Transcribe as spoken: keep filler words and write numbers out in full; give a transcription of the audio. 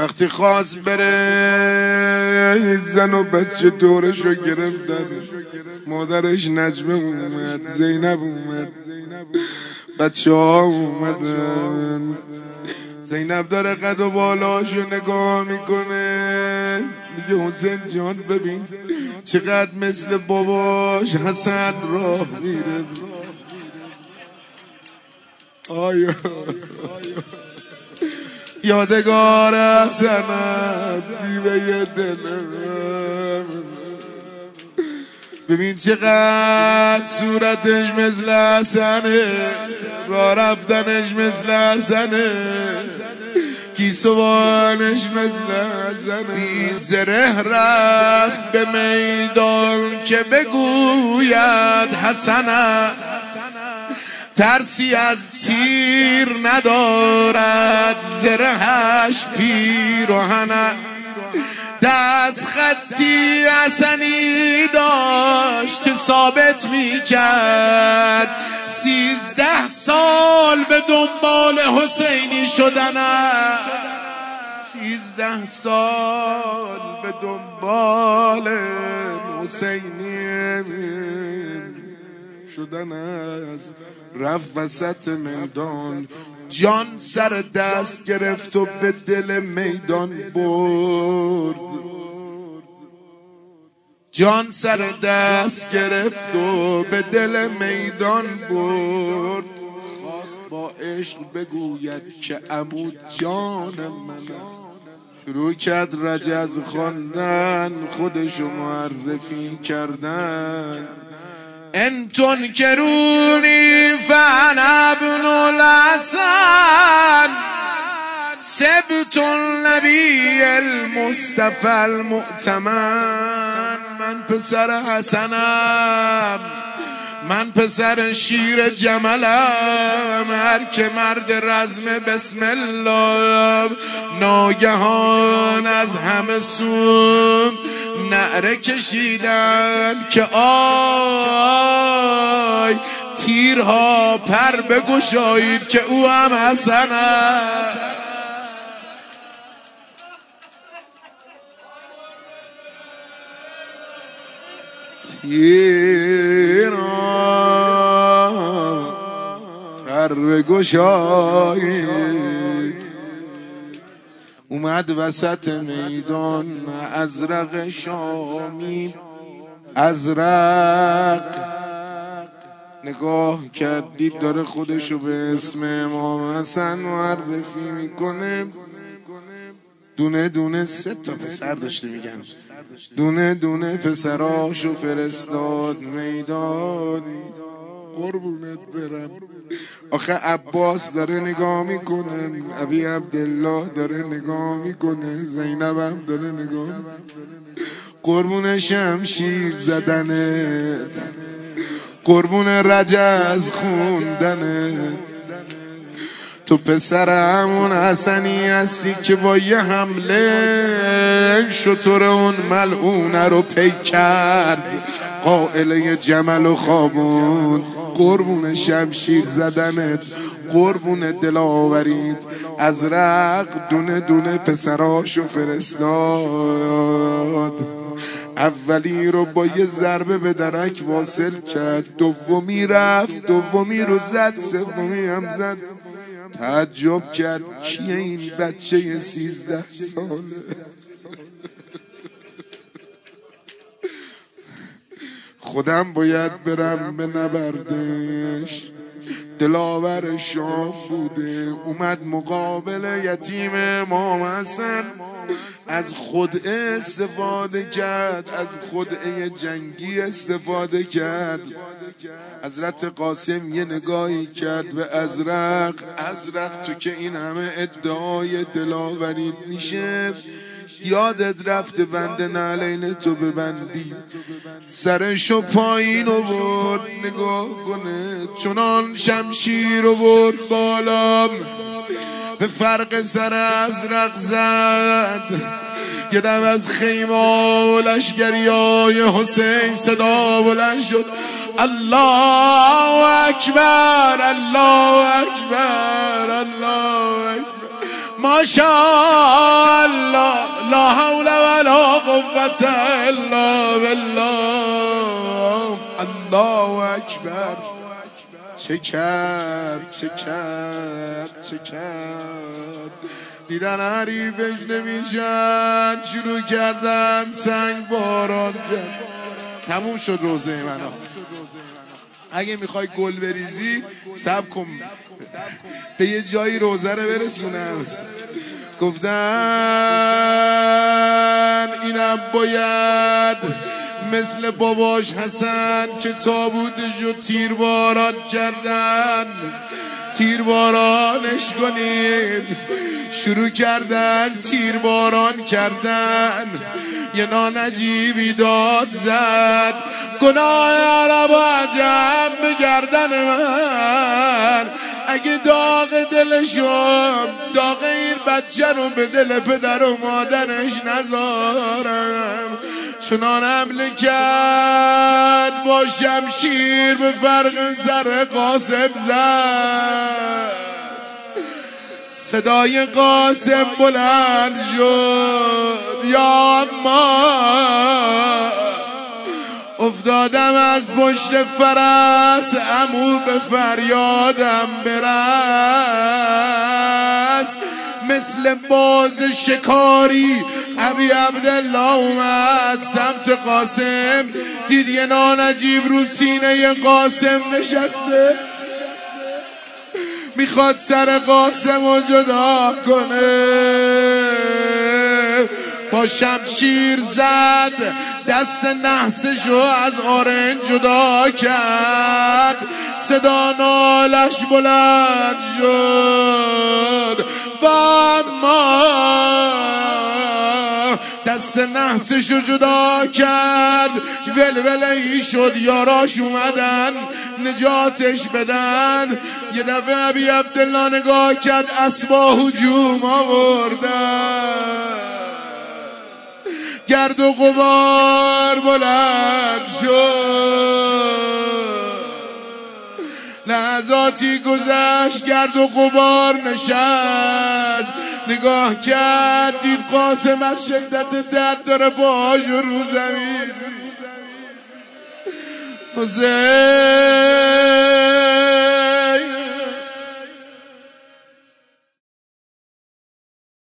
وقتی خواست بره زن و بچه دورشو گرفتن، مادرش نجمه اومد، زینب اومد، بچه ها اومدن. زینب داره قد و بالاشو نگاه میکنه، میگه حسین جان ببین چقدر مثل باباش حسن راه میره. آیا یادگار حسن است بیوه دلم، ببین چقدر صورتش مثل حسنه، راه رفتنش مثل حسنه، گیسوانش مثل حسنه. بی زره رفت به میدان که بگوید حسنه، ترسی از تیر ندارد زرهش پیراهنه. دست خطی حسنی داشت که ثابت میکرد سیزده سال به دنبال حسینی شدنه، سیزده سال به دنبال حسینی شدن است. رفت وسط میدان، جان سر دست گرفت و به دل میدان برد، جان سر دست گرفت و به دل میدان برد. خواست با عشق بگوید که عمو جان من، شروع کرد رجز خواندن، خودشو معرفی کردن. ان تنکرونی فانا ابن الحسن، سبت النبی المصطفى المؤتمن. من پسر حسنم، من پسر شیر جملم، هر که مرد رزم بسم الله. ناگهان از همه سو نعره کشیدن که آی تیرها پر بگشایید که او هم حسنه. تیرها پر بگشایید. اومد وسط میدان ازرق شامی، ازرق نگاه کرد دید داره خودشو به اسم امام حسن معرفی میکنه. دونه دونه سه تا پسر داشته میگن، دونه دونه پسراشو فرستاد میدان. قربونت برم. آخه عباس داره نگاه میکنه، ابی عبدالله داره نگاه میکنه، زینب هم داره نگاه میکنه. قربون شمشیر زدنت، قربون رجز خوندنت، تو پسر همون حسنی هستی که با یه حمله شطور اون ملعونه رو پی کرد، قائله جمل و خوابون. قربون شمشیر زدنت، قربون دلاوریت. ازرق دونه دونه پسراشو فرستاد. اولی رو با یه ضربه به درک واصل کرد، دومی رفت دومی رو زد، سومی هم زد. تعجب کرد کیه این بچه سیزده ساله؟ خودم باید برم به نبردش. دلاور شام بوده، اومد مقابل یتیم امام حسن، از خدعه استفاده کرد، از خدعه جنگی استفاده کرد. حضرت قاسم یه نگاهی کرد به ازرق، ازرق تو که این همه ادعای دلاوریت میشه، یادت رفته بند نعلین تو ببندی. سرشو پایین آورد نگاه کنه، چنان شمشیر آورد بالا، به فرق سر ازرق زد. یه دم از خیمه و لشگریای حسین صدا بلند شد، الله اکبر الله اکبر الله اکبر، ماشاءالله قوة الا بالله. الله اکبر. چه کرد چه کرد چه کرد. دیدن حریفش نمیشن، شروع کردن سنگ باران کرد. تموم شد روزه منو. اگه میخوای گل بریزی صبر کن به یه جایی روزه رو برسونم. گفتن اینم باید مثل باباش حسن که تابوتشو تیرباران کردن تیربارانش کنیم. شروع کردن تیرباران کردن. یه نانجیبی داد زد، گناه عرب و عجم به گردن من. اگه داغ دلشم داغ این بچه رو به دل پدر و مادرش نذارم. چنان حمله کرد با شمشیر به فرق سر قاسم زد. صدای قاسم بلند شد، یا اما افتادم از پشت فرس، عمو به فریادم برس. مثل باز شکاری ابی عبدالله اومد سمت قاسم. دید یه نانجیب رو سینه قاسم نشسته، میخواد سر قاسم رو جدا کنه. با شمشیر زد، دست نحسشو از آرنج جدا کرد. صدا نالش بلند شد، و اما دست نحسشو جدا کرد. ولوله ای شد، یاراش اومدن نجاتش بدن. یه دفعه ابی عبدالله نگاه کرد، اسبا هجوم آوردن. گرد و غبار بلند شد. لحظاتی گذشت، گرد و غبار نشست. نگاه کرد، دید قاسم از شدت درد داره پاهاشو رو زمین. حسین